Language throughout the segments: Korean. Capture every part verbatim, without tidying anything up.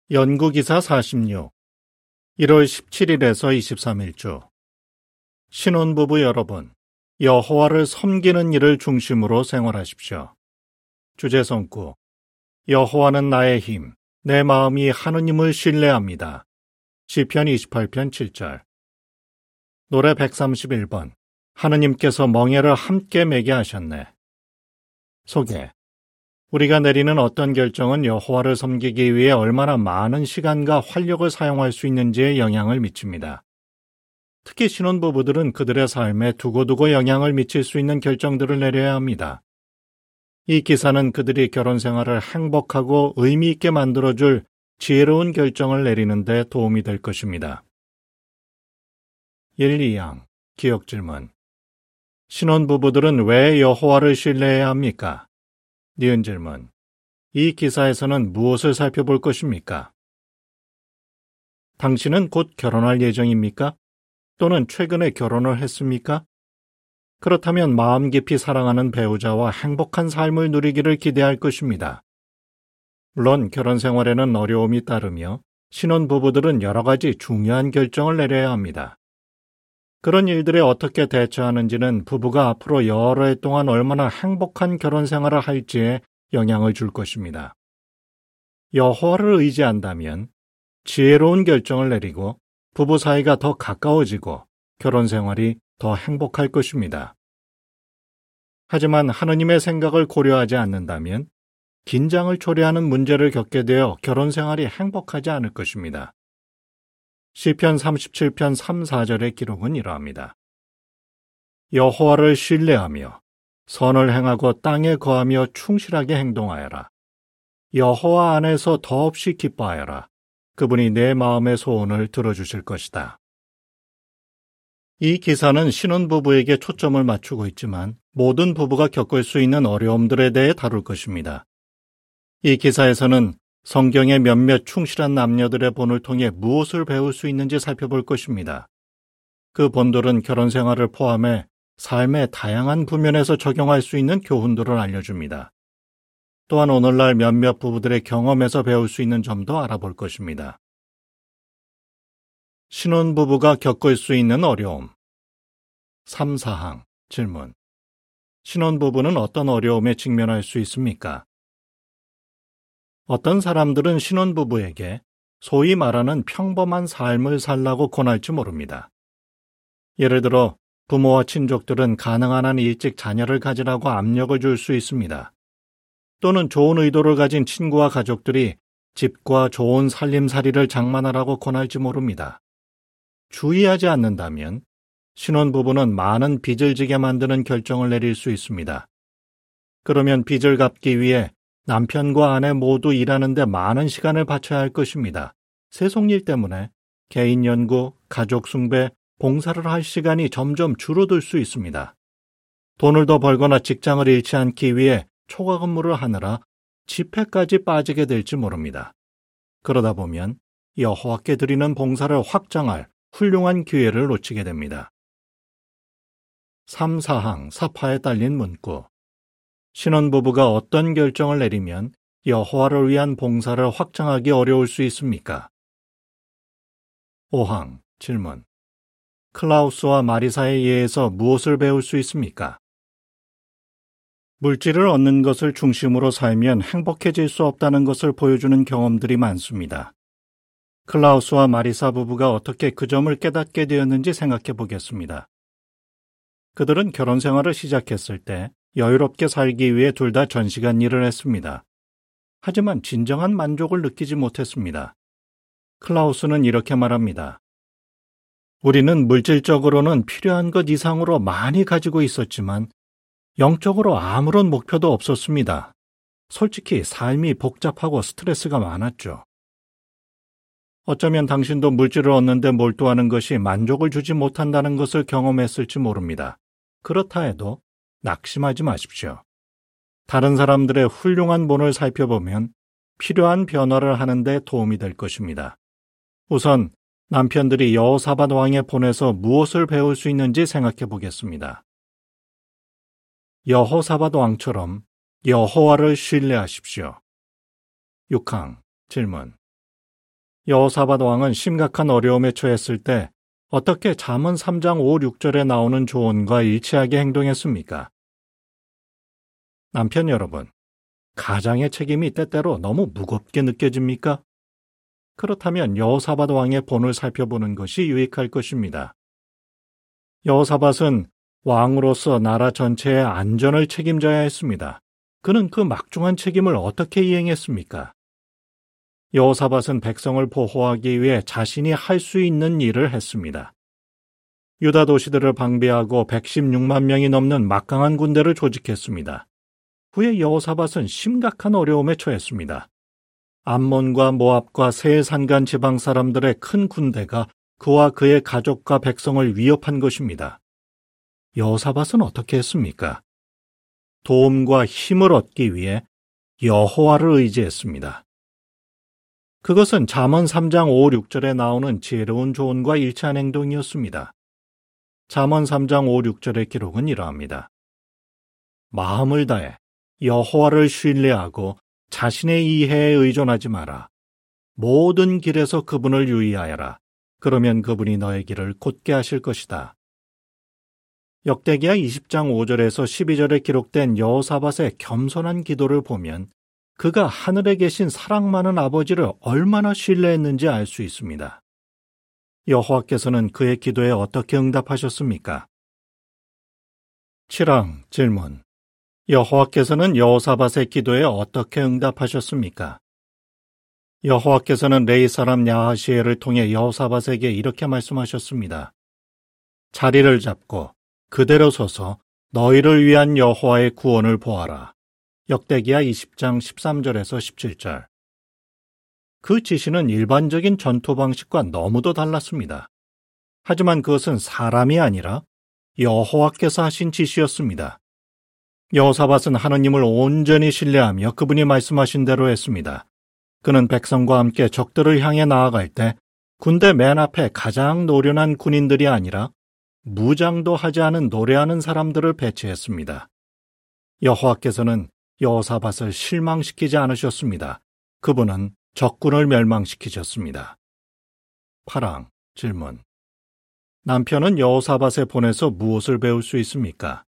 연구기사 사십육, 일월 십칠일에서 이십삼일주. 신혼부부 여러분, 여호와를 섬기는 일을 중심으로 생활하십시오. 주제성구, 여호와는 나의 힘, 내 마음이 하느님을 신뢰합니다. 시편 이십팔편 칠절. 노래 백삼십일번, 하느님께서 멍에를 함께 매게 하셨네. 소개. 우리가 내리는 어떤 결정은 여호와를 섬기기 위해 얼마나 많은 시간과 활력을 사용할 수 있는지에 영향을 미칩니다. 특히 신혼부부들은 그들의 삶에 두고두고 영향을 미칠 수 있는 결정들을 내려야 합니다. 이 기사는 그들이 결혼 생활을 행복하고 의미 있게 만들어줄 지혜로운 결정을 내리는 데 도움이 될 것입니다. 일, 이항 기억 질문. 신혼부부들은 왜 여호와를 신뢰해야 합니까? 니은 질문. 이 기사에서는 무엇을 살펴볼 것입니까? 당신은 곧 결혼할 예정입니까? 또는 최근에 결혼을 했습니까? 그렇다면 마음 깊이 사랑하는 배우자와 행복한 삶을 누리기를 기대할 것입니다. 물론 결혼 생활에는 어려움이 따르며 신혼부부들은 여러 가지 중요한 결정을 내려야 합니다. 그런 일들에 어떻게 대처하는지는 부부가 앞으로 여러 해 동안 얼마나 행복한 결혼 생활을 할지에 영향을 줄 것입니다. 여호와를 의지한다면 지혜로운 결정을 내리고 부부 사이가 더 가까워지고 결혼 생활이 더 행복할 것입니다. 하지만 하느님의 생각을 고려하지 않는다면 긴장을 초래하는 문제를 겪게 되어 결혼 생활이 행복하지 않을 것입니다. 시편 삼십칠편 삼, 사절의 기록은 이러합니다. 여호와를 신뢰하며 선을 행하고 땅에 거하며 충실하게 행동하여라. 여호와 안에서 더없이 기뻐하여라. 그분이 내 마음의 소원을 들어주실 것이다. 이 기사는 신혼부부에게 초점을 맞추고 있지만 모든 부부가 겪을 수 있는 어려움들에 대해 다룰 것입니다. 이 기사에서는 성경의 몇몇 충실한 남녀들의 본을 통해 무엇을 배울 수 있는지 살펴볼 것입니다. 그 본들은 결혼 생활을 포함해 삶의 다양한 부면에서 적용할 수 있는 교훈들을 알려줍니다. 또한 오늘날 몇몇 부부들의 경험에서 배울 수 있는 점도 알아볼 것입니다. 신혼부부가 겪을 수 있는 어려움. 삼, 사항 질문. 신혼부부는 어떤 어려움에 직면할 수 있습니까? 어떤 사람들은 신혼부부에게 소위 말하는 평범한 삶을 살라고 권할지 모릅니다. 예를 들어 부모와 친족들은 가능한 한 일찍 자녀를 가지라고 압력을 줄 수 있습니다. 또는 좋은 의도를 가진 친구와 가족들이 집과 좋은 살림살이를 장만하라고 권할지 모릅니다. 주의하지 않는다면 신혼부부는 많은 빚을 지게 만드는 결정을 내릴 수 있습니다. 그러면 빚을 갚기 위해 남편과 아내 모두 일하는 데 많은 시간을 바쳐야 할 것입니다. 세속일 때문에 개인 연구, 가족 숭배, 봉사를 할 시간이 점점 줄어들 수 있습니다. 돈을 더 벌거나 직장을 잃지 않기 위해 초과 근무를 하느라 집회까지 빠지게 될지 모릅니다. 그러다 보면 여호와께 드리는 봉사를 확장할 훌륭한 기회를 놓치게 됩니다. 삼, 사항 사파에 딸린 문구. 신혼부부가 어떤 결정을 내리면 여호와를 위한 봉사를 확장하기 어려울 수 있습니까? 오항 질문. 클라우스와 마리사의 예에서 무엇을 배울 수 있습니까? 물질을 얻는 것을 중심으로 살면 행복해질 수 없다는 것을 보여주는 경험들이 많습니다. 클라우스와 마리사 부부가 어떻게 그 점을 깨닫게 되었는지 생각해 보겠습니다. 그들은 결혼 생활을 시작했을 때 여유롭게 살기 위해 둘 다 전시간 일을 했습니다. 하지만 진정한 만족을 느끼지 못했습니다. 클라우스는 이렇게 말합니다. 우리는 물질적으로는 필요한 것 이상으로 많이 가지고 있었지만 영적으로 아무런 목표도 없었습니다. 솔직히 삶이 복잡하고 스트레스가 많았죠. 어쩌면 당신도 물질을 얻는데 몰두하는 것이 만족을 주지 못한다는 것을 경험했을지 모릅니다. 그렇다 해도 낙심하지 마십시오. 다른 사람들의 훌륭한 본을 살펴보면 필요한 변화를 하는 데 도움이 될 것입니다. 우선 남편들이 여호사밧 왕의 본에서 무엇을 배울 수 있는지 생각해 보겠습니다. 여호사밧 왕처럼 여호와를 신뢰하십시오. 육항 질문. 여호사밧 왕은 심각한 어려움에 처했을 때 어떻게 잠언 삼 장 오, 육 절에 나오는 조언과 일치하게 행동했습니까? 남편 여러분, 가장의 책임이 때때로 너무 무겁게 느껴집니까? 그렇다면 여호사밧 왕의 본을 살펴보는 것이 유익할 것입니다. 여호사밧은 왕으로서 나라 전체의 안전을 책임져야 했습니다. 그는 그 막중한 책임을 어떻게 이행했습니까? 여호사밧은 백성을 보호하기 위해 자신이 할 수 있는 일을 했습니다. 유다 도시들을 방비하고 백십육만 명이 넘는 막강한 군대를 조직했습니다. 후에 여호사밧은 심각한 어려움에 처했습니다. 암몬과 모압과 세산간 지방 사람들의 큰 군대가 그와 그의 가족과 백성을 위협한 것입니다. 여호사밧은 어떻게 했습니까? 도움과 힘을 얻기 위해 여호와를 의지했습니다. 그것은 잠언 삼 장 오, 육 절에 나오는 지혜로운 조언과 일치한 행동이었습니다. 잠언 삼 장 오, 육 절의 기록은 이러합니다. 마음을 다해 여호와를 신뢰하고 자신의 이해에 의존하지 마라. 모든 길에서 그분을 유의하여라. 그러면 그분이 너의 길을 곧게 하실 것이다. 역대기야 이십 장 오 절에서 십이 절에 기록된 여호사밧의 겸손한 기도를 보면 그가 하늘에 계신 사랑 많은 아버지를 얼마나 신뢰했는지 알 수 있습니다. 여호와께서는 그의 기도에 어떻게 응답하셨습니까? 칠 항 질문. 여호와께서는 여호사밧의 기도에 어떻게 응답하셨습니까? 여호와께서는 레이 사람 야하시엘을 통해 여호사밧에게 이렇게 말씀하셨습니다. 자리를 잡고 그대로 서서 너희를 위한 여호와의 구원을 보아라. 역대기야 이십 장 십삼 절에서 십칠 절. 그 지시는 일반적인 전투 방식과 너무도 달랐습니다. 하지만 그것은 사람이 아니라 여호와께서 하신 지시였습니다. 여호사밧은 하느님을 온전히 신뢰하며 그분이 말씀하신 대로 했습니다. 그는 백성과 함께 적들을 향해 나아갈 때 군대 맨 앞에 가장 노련한 군인들이 아니라 무장도 하지 않은 노래하는 사람들을 배치했습니다. 여호와께서는 여호사밧을 실망시키지 않으셨습니다. 그분은 적군을 멸망시키셨습니다. 팔 항 질문. 남편은 여호사밧에 보내서 무엇을 배울 수 있습니까?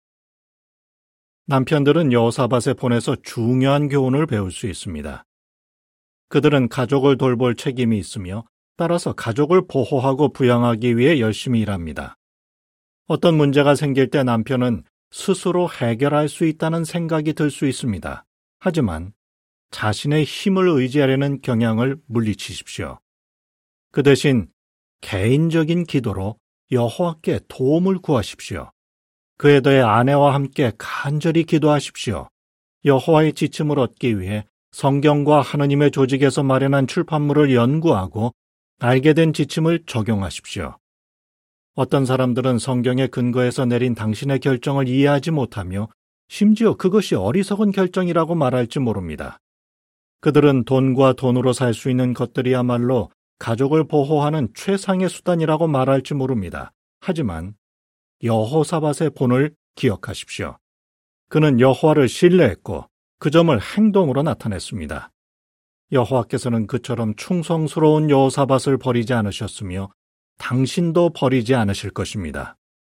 남편들은 여호사밧에 보내서 중요한 교훈을 배울 수 있습니다. 그들은 가족을 돌볼 책임이 있으며 따라서 가족을 보호하고 부양하기 위해 열심히 일합니다. 어떤 문제가 생길 때 남편은 스스로 해결할 수 있다는 생각이 들 수 있습니다. 하지만 자신의 힘을 의지하려는 경향을 물리치십시오. 그 대신 개인적인 기도로 여호와께 도움을 구하십시오. 그에 더해 아내와 함께 간절히 기도하십시오. 여호와의 지침을 얻기 위해 성경과 하느님의 조직에서 마련한 출판물을 연구하고 알게 된 지침을 적용하십시오. 어떤 사람들은 성경의 근거에서 내린 당신의 결정을 이해하지 못하며 심지어 그것이 어리석은 결정이라고 말할지 모릅니다. 그들은 돈과 돈으로 살 수 있는 것들이야말로 가족을 보호하는 최상의 수단이라고 말할지 모릅니다. 하지만 여호사밧의 본을 기억하십시오. 그는 여호와를 신뢰했고 그 점을 행동으로 나타냈습니다. 여호와께서는 그처럼 충성스러운 여호사밧을 버리지 않으셨으며 당신도 버리지 않으실 것입니다.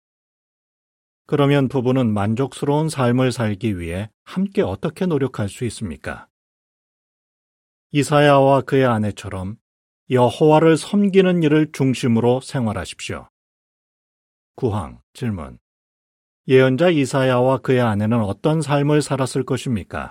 그러면 부부는 만족스러운 삶을 살기 위해 함께 어떻게 노력할 수 있습니까? 이사야와 그의 아내처럼 여호와를 섬기는 일을 중심으로 생활하십시오. 구 항 질문. 예언자 이사야와 그의 아내는 어떤 삶을 살았을 것입니까?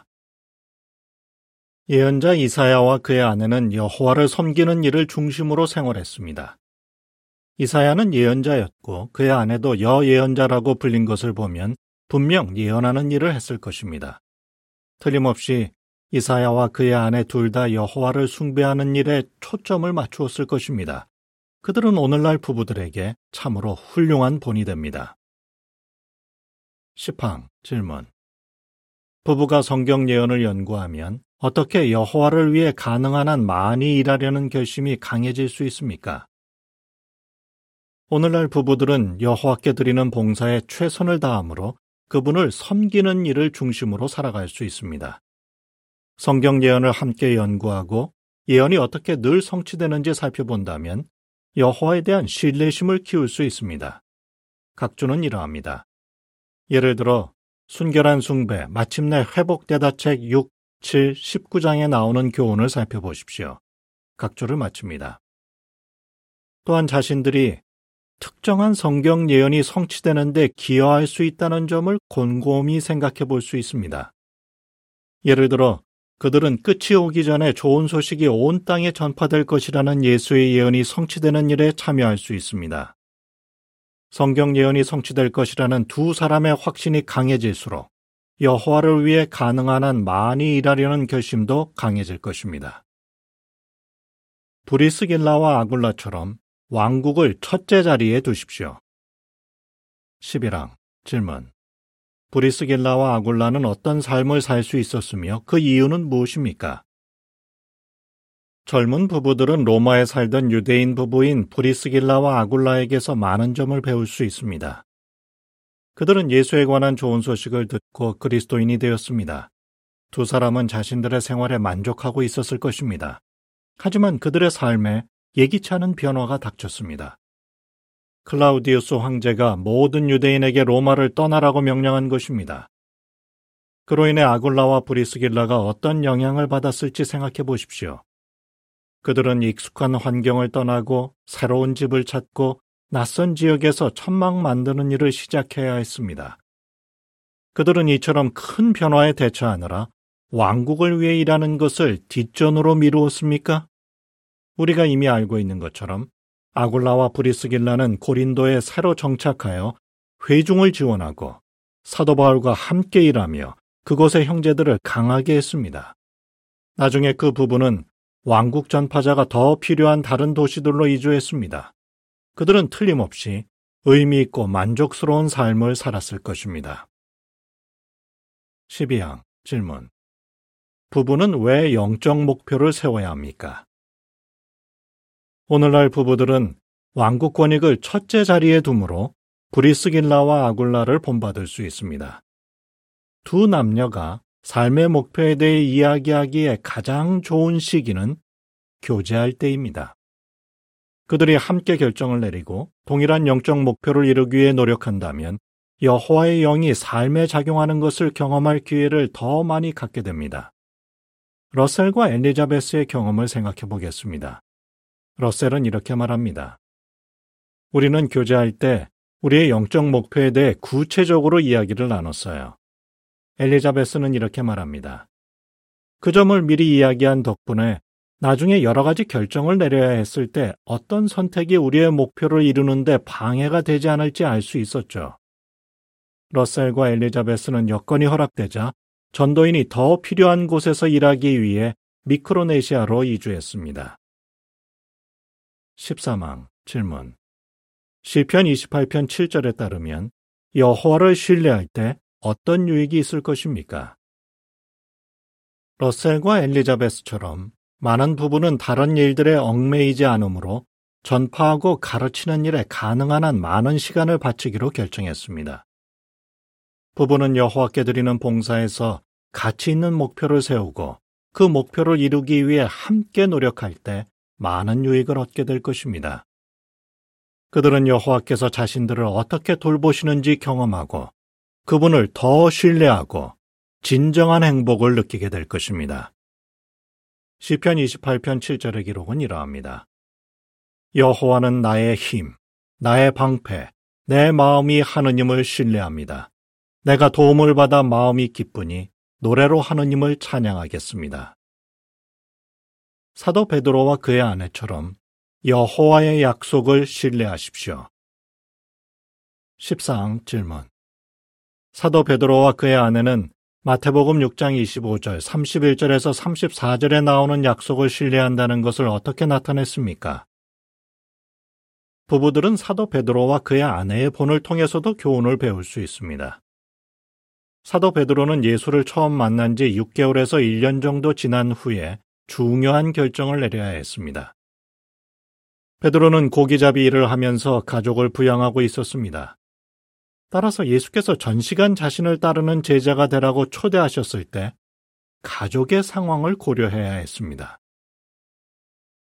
예언자 이사야와 그의 아내는 여호와를 섬기는 일을 중심으로 생활했습니다. 이사야는 예언자였고 그의 아내도 여예언자라고 불린 것을 보면 분명 예언하는 일을 했을 것입니다. 틀림없이 이사야와 그의 아내 둘 다 여호와를 숭배하는 일에 초점을 맞추었을 것입니다. 그들은 오늘날 부부들에게 참으로 훌륭한 본이 됩니다. 십 항 질문. 부부가 성경 예언을 연구하면 어떻게 여호와를 위해 가능한 한 많이 일하려는 결심이 강해질 수 있습니까? 오늘날 부부들은 여호와께 드리는 봉사에 최선을 다함으로 그분을 섬기는 일을 중심으로 살아갈 수 있습니다. 성경 예언을 함께 연구하고 예언이 어떻게 늘 성취되는지 살펴본다면 여호와에 대한 신뢰심을 키울 수 있습니다. 각주는 이러합니다. 예를 들어 순결한 숭배, 마침내 회복되다 책 육, 칠, 십구 장에 나오는 교훈을 살펴보십시오. 각주를 마칩니다. 또한 자신들이 특정한 성경 예언이 성취되는데 기여할 수 있다는 점을 곰곰이 생각해 볼 수 있습니다. 예를 들어 그들은 끝이 오기 전에 좋은 소식이 온 땅에 전파될 것이라는 예수의 예언이 성취되는 일에 참여할 수 있습니다. 성경 예언이 성취될 것이라는 두 사람의 확신이 강해질수록 여호와를 위해 가능한 한 많이 일하려는 결심도 강해질 것입니다. 브리스길라와 아굴라처럼 왕국을 첫째 자리에 두십시오. 십일 항 질문. 브리스길라와 아굴라는 어떤 삶을 살 수 있었으며 그 이유는 무엇입니까? 젊은 부부들은 로마에 살던 유대인 부부인 브리스길라와 아굴라에게서 많은 점을 배울 수 있습니다. 그들은 예수에 관한 좋은 소식을 듣고 그리스도인이 되었습니다. 두 사람은 자신들의 생활에 만족하고 있었을 것입니다. 하지만 그들의 삶에 예기치 않은 변화가 닥쳤습니다. 클라우디우스 황제가 모든 유대인에게 로마를 떠나라고 명령한 것입니다. 그로 인해 아굴라와 브리스길라가 어떤 영향을 받았을지 생각해 보십시오. 그들은 익숙한 환경을 떠나고 새로운 집을 찾고 낯선 지역에서 천막 만드는 일을 시작해야 했습니다. 그들은 이처럼 큰 변화에 대처하느라 왕국을 위해 일하는 것을 뒷전으로 미루었습니까? 우리가 이미 알고 있는 것처럼 아굴라와 브리스길라는 고린도에 새로 정착하여 회중을 지원하고 사도 바울과 함께 일하며 그곳의 형제들을 강하게 했습니다. 나중에 그 부부는 왕국 전파자가 더 필요한 다른 도시들로 이주했습니다. 그들은 틀림없이 의미 있고 만족스러운 삶을 살았을 것입니다. 십이 항 질문. 부부는 왜 영적 목표를 세워야 합니까? 오늘날 부부들은 왕국 권익을 첫째 자리에 두므로 브리스길라와 아굴라를 본받을 수 있습니다. 두 남녀가 삶의 목표에 대해 이야기하기에 가장 좋은 시기는 교제할 때입니다. 그들이 함께 결정을 내리고 동일한 영적 목표를 이루기 위해 노력한다면 여호와의 영이 삶에 작용하는 것을 경험할 기회를 더 많이 갖게 됩니다. 러셀과 엘리자베스의 경험을 생각해 보겠습니다. 러셀은 이렇게 말합니다. 우리는 교제할 때 우리의 영적 목표에 대해 구체적으로 이야기를 나눴어요. 엘리자베스는 이렇게 말합니다. 그 점을 미리 이야기한 덕분에 나중에 여러 가지 결정을 내려야 했을 때 어떤 선택이 우리의 목표를 이루는데 방해가 되지 않을지 알 수 있었죠. 러셀과 엘리자베스는 여건이 허락되자 전도인이 더 필요한 곳에서 일하기 위해 미크로네시아로 이주했습니다. 십삼 항 질문. 시편 이십팔 편 칠 절에 따르면 여호와를 신뢰할 때 어떤 유익이 있을 것입니까? 러셀과 엘리자베스처럼 많은 부부는 다른 일들에 얽매이지 않으므로 전파하고 가르치는 일에 가능한 한 많은 시간을 바치기로 결정했습니다. 부부는 여호와께 드리는 봉사에서 가치 있는 목표를 세우고 그 목표를 이루기 위해 함께 노력할 때 많은 유익을 얻게 될 것입니다. 그들은 여호와께서 자신들을 어떻게 돌보시는지 경험하고 그분을 더 신뢰하고 진정한 행복을 느끼게 될 것입니다. 시편 이십팔 편 칠 절의 기록은 이러합니다. 여호와는 나의 힘, 나의 방패, 내 마음이 하느님을 신뢰합니다. 내가 도움을 받아 마음이 기쁘니 노래로 하느님을 찬양하겠습니다. 사도 베드로와 그의 아내처럼 여호와의 약속을 신뢰하십시오. 십사 항 질문. 사도 베드로와 그의 아내는 마태복음 육 장 이십오 절, 삼십일 절에서 삼십사 절에 나오는 약속을 신뢰한다는 것을 어떻게 나타냈습니까? 부부들은 사도 베드로와 그의 아내의 본을 통해서도 교훈을 배울 수 있습니다. 사도 베드로는 예수를 처음 만난 지 육 개월에서 일 년 정도 지난 후에 중요한 결정을 내려야 했습니다. 베드로는 고기잡이 일을 하면서 가족을 부양하고 있었습니다. 따라서 예수께서 전시간 자신을 따르는 제자가 되라고 초대하셨을 때 가족의 상황을 고려해야 했습니다.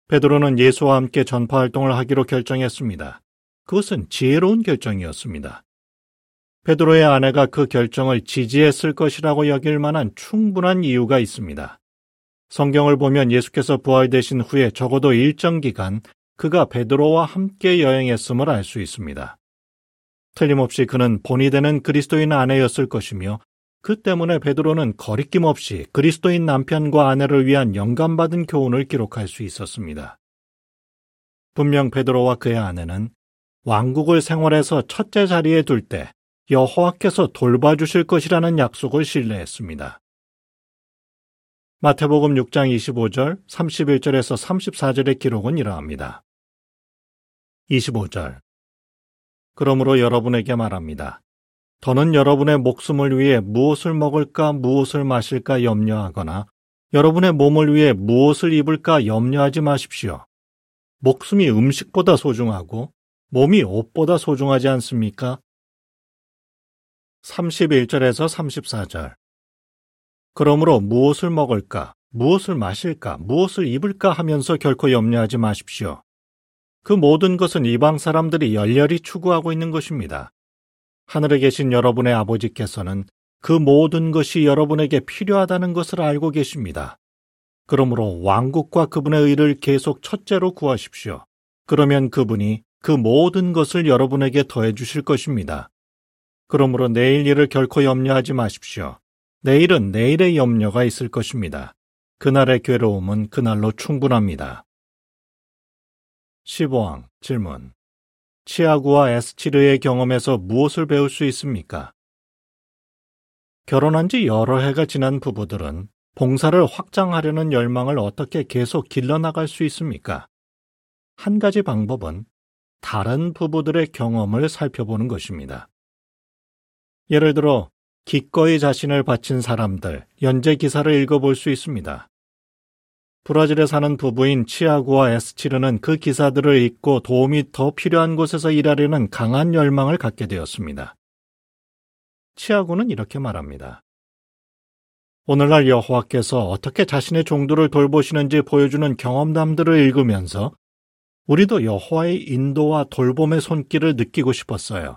베드로는 예수와 함께 전파 활동을 하기로 결정했습니다. 그것은 지혜로운 결정이었습니다. 베드로의 아내가 그 결정을 지지했을 것이라고 여길 만한 충분한 이유가 있습니다. 성경을 보면 예수께서 부활되신 후에 적어도 일정 기간 그가 베드로와 함께 여행했음을 알 수 있습니다. 틀림없이 그는 본이 되는 그리스도인 아내였을 것이며 그 때문에 베드로는 거리낌 없이 그리스도인 남편과 아내를 위한 영감받은 교훈을 기록할 수 있었습니다. 분명 베드로와 그의 아내는 왕국을 생활해서 첫째 자리에 둘 때 여호와께서 돌봐주실 것이라는 약속을 신뢰했습니다. 마태복음 육 장 이십오 절, 삼십일 절에서 삼십사 절의 기록은 이러합니다. 이십오 절. 그러므로 여러분에게 말합니다. 더는 여러분의 목숨을 위해 무엇을 먹을까 무엇을 마실까 염려하거나 여러분의 몸을 위해 무엇을 입을까 염려하지 마십시오. 목숨이 음식보다 소중하고 몸이 옷보다 소중하지 않습니까? 삼십일 절에서 삼십사 절. 그러므로 무엇을 먹을까, 무엇을 마실까, 무엇을 입을까 하면서 결코 염려하지 마십시오. 그 모든 것은 이방 사람들이 열렬히 추구하고 있는 것입니다. 하늘에 계신 여러분의 아버지께서는 그 모든 것이 여러분에게 필요하다는 것을 알고 계십니다. 그러므로 왕국과 그분의 의를 계속 첫째로 구하십시오. 그러면 그분이 그 모든 것을 여러분에게 더해 주실 것입니다. 그러므로 내일 일을 결코 염려하지 마십시오. 내일은 내일의 염려가 있을 것입니다. 그날의 괴로움은 그날로 충분합니다. 십오 항 질문. 치아구와 에스치르의 경험에서 무엇을 배울 수 있습니까? 결혼한 지 여러 해가 지난 부부들은 봉사를 확장하려는 열망을 어떻게 계속 길러나갈 수 있습니까? 한 가지 방법은 다른 부부들의 경험을 살펴보는 것입니다. 예를 들어 기꺼이 자신을 바친 사람들, 연재 기사를 읽어볼 수 있습니다. 브라질에 사는 부부인 치아구와 에스치르는 그 기사들을 읽고 도움이 더 필요한 곳에서 일하려는 강한 열망을 갖게 되었습니다. 치아구는 이렇게 말합니다. 오늘날 여호와께서 어떻게 자신의 종들을 돌보시는지 보여주는 경험담들을 읽으면서 우리도 여호와의 인도와 돌봄의 손길을 느끼고 싶었어요.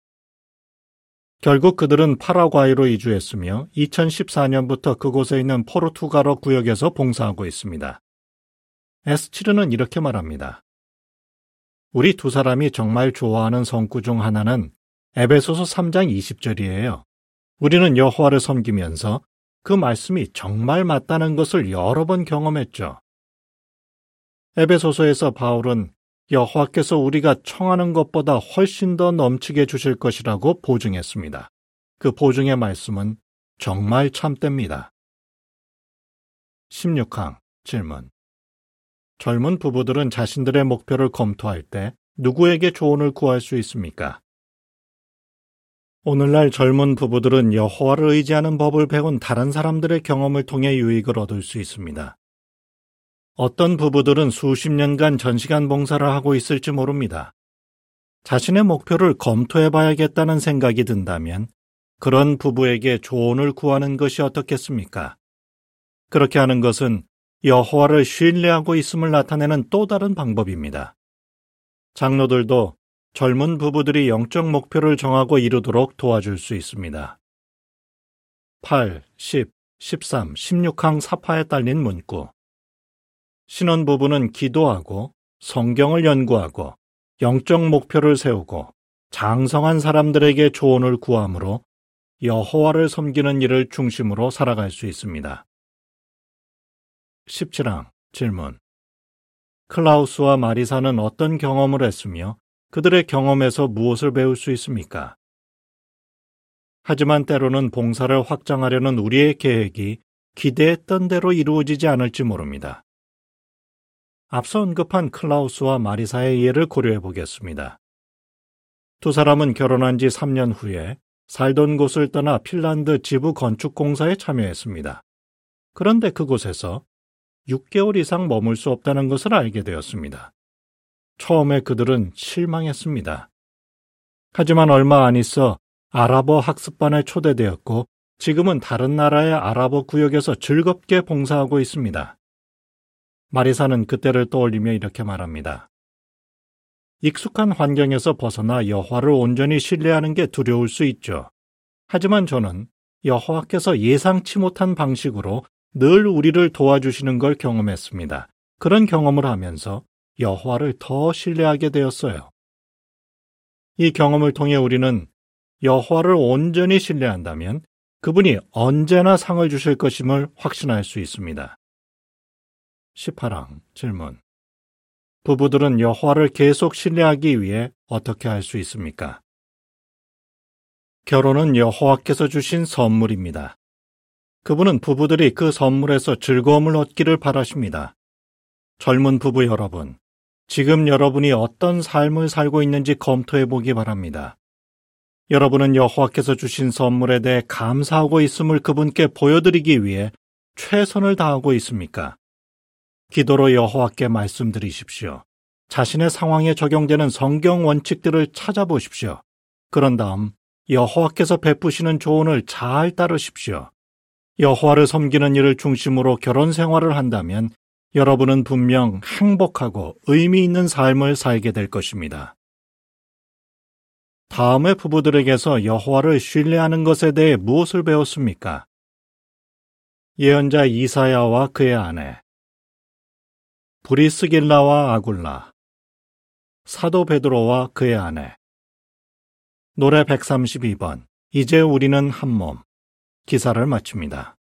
결국 그들은 파라과이로 이주했으며 이천십사 년부터 그곳에 있는 포르투갈어 구역에서 봉사하고 있습니다. 에스치르는 이렇게 말합니다. 우리 두 사람이 정말 좋아하는 성구 중 하나는 에베소서 삼 장 이십 절이에요. 우리는 여호와를 섬기면서 그 말씀이 정말 맞다는 것을 여러 번 경험했죠. 에베소서에서 바울은 여호와께서 우리가 청하는 것보다 훨씬 더 넘치게 주실 것이라고 보증했습니다. 그 보증의 말씀은 정말 참됩니다. 십육 항 질문. 젊은 부부들은 자신들의 목표를 검토할 때 누구에게 조언을 구할 수 있습니까? 오늘날 젊은 부부들은 여호와를 의지하는 법을 배운 다른 사람들의 경험을 통해 유익을 얻을 수 있습니다. 어떤 부부들은 수십 년간 전시간 봉사를 하고 있을지 모릅니다. 자신의 목표를 검토해 봐야겠다는 생각이 든다면 그런 부부에게 조언을 구하는 것이 어떻겠습니까? 그렇게 하는 것은 여호와를 신뢰하고 있음을 나타내는 또 다른 방법입니다. 장로들도 젊은 부부들이 영적 목표를 정하고 이루도록 도와줄 수 있습니다. 팔, 십, 십삼, 십육 항 사파에 딸린 문구. 신혼부부는 기도하고 성경을 연구하고 영적 목표를 세우고 장성한 사람들에게 조언을 구함으로 여호와를 섬기는 일을 중심으로 살아갈 수 있습니다. 십칠 항 질문. 클라우스와 마리사는 어떤 경험을 했으며 그들의 경험에서 무엇을 배울 수 있습니까? 하지만 때로는 봉사를 확장하려는 우리의 계획이 기대했던 대로 이루어지지 않을지 모릅니다. 앞서 언급한 클라우스와 마리사의 예를 고려해 보겠습니다. 두 사람은 결혼한 지 삼 년 후에 살던 곳을 떠나 핀란드 지부 건축 공사에 참여했습니다. 그런데 그곳에서 육 개월 이상 머물 수 없다는 것을 알게 되었습니다. 처음에 그들은 실망했습니다. 하지만 얼마 안 있어 아랍어 학습반에 초대되었고 지금은 다른 나라의 아랍어 구역에서 즐겁게 봉사하고 있습니다. 마리사는 그때를 떠올리며 이렇게 말합니다. 익숙한 환경에서 벗어나 여호와를 온전히 신뢰하는 게 두려울 수 있죠. 하지만 저는 여호와께서 예상치 못한 방식으로 늘 우리를 도와주시는 걸 경험했습니다. 그런 경험을 하면서 여호와를 더 신뢰하게 되었어요. 이 경험을 통해 우리는 여호와를 온전히 신뢰한다면 그분이 언제나 상을 주실 것임을 확신할 수 있습니다. 십팔 항 질문. 부부들은 여호와를 계속 신뢰하기 위해 어떻게 할 수 있습니까? 결혼은 여호와께서 주신 선물입니다. 그분은 부부들이 그 선물에서 즐거움을 얻기를 바라십니다. 젊은 부부 여러분, 지금 여러분이 어떤 삶을 살고 있는지 검토해 보기 바랍니다. 여러분은 여호와께서 주신 선물에 대해 감사하고 있음을 그분께 보여드리기 위해 최선을 다하고 있습니까? 기도로 여호와께 말씀드리십시오. 자신의 상황에 적용되는 성경 원칙들을 찾아보십시오. 그런 다음 여호와께서 베푸시는 조언을 잘 따르십시오. 여호와를 섬기는 일을 중심으로 결혼 생활을 한다면 여러분은 분명 행복하고 의미 있는 삶을 살게 될 것입니다. 다음의 부부들에게서 여호와를 신뢰하는 것에 대해 무엇을 배웠습니까? 예언자 이사야와 그의 아내, 브리스길라와 아굴라, 사도 베드로와 그의 아내. 노래 백삼십이 번, 이제 우리는 한 몸. 기사를 마칩니다.